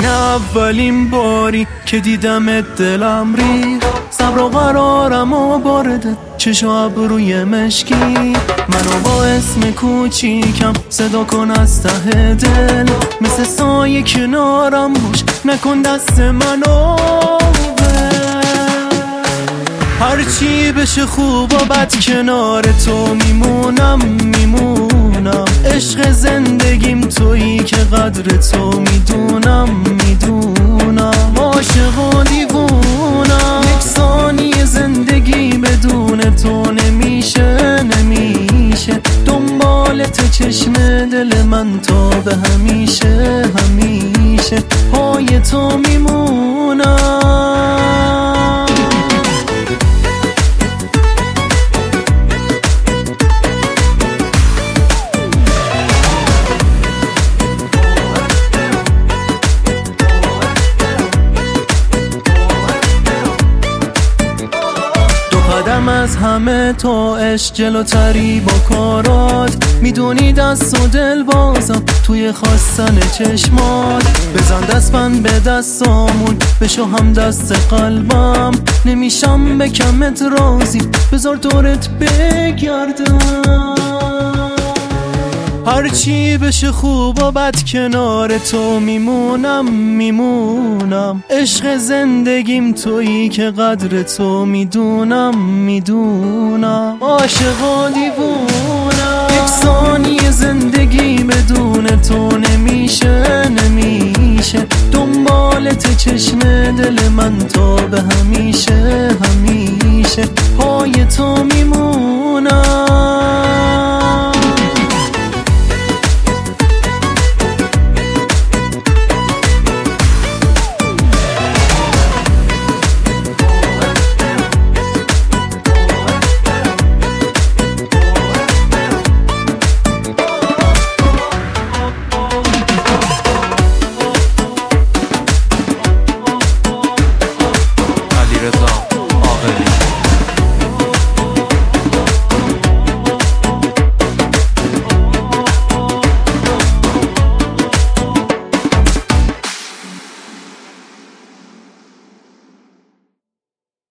این اولین باری که دیدمت دلم ریخت، صبر و قرارم و بارده چشم ابروی مشکی. منو با اسم کوچیکم صدا کن از ته دل، مثل سایه کنارم باش نکن دست منو هرچی بشه خوب و بد کنار تو میمونم. عشق زندگیم تویی که قدر تو میدونم. عاشق و دیوونم، یک ثانیه زندگی بدون تو نمیشه. دنبالت چشم دل من تا به همیشه پای تو میمونم. قدم از همه تو عشق جلوتری با کارات، میدونی دست و دل بازم توی خواستن چشمات. بزن دست من به دستامون بشو هم دست قلبم، نمیشم به کمت راضی بذار دورت بگردم. هرچی بشه خوب و بد کنار تو میمونم. عشق زندگیم تویی که قدر تو میدونم. عاشق و دیوونم، یک ثانیه زندگی بدون تو نمیشه. دنبالت چشم دل من تا به همیشه پای تو میمونم.